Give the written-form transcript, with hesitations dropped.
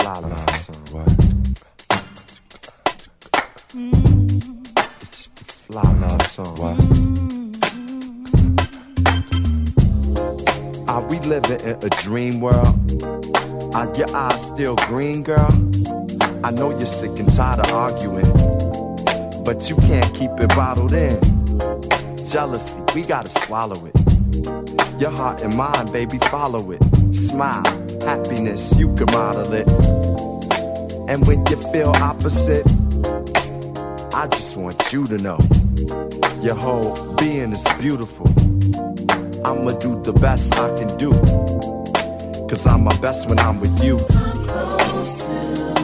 fly love song. What? It's just a fly love song. What? Are we living in a dream world? Are your eyes still green, girl? I know you're sick and tired of arguing, but you can't keep it bottled in. Jealousy, we gotta swallow it. Your heart and mind, baby, follow it. Smile, happiness, you can model it. And when you feel opposite, I just want you to know your whole being is beautiful. I'ma do the best I can do, 'cause I'm my best when I'm with you. Come close to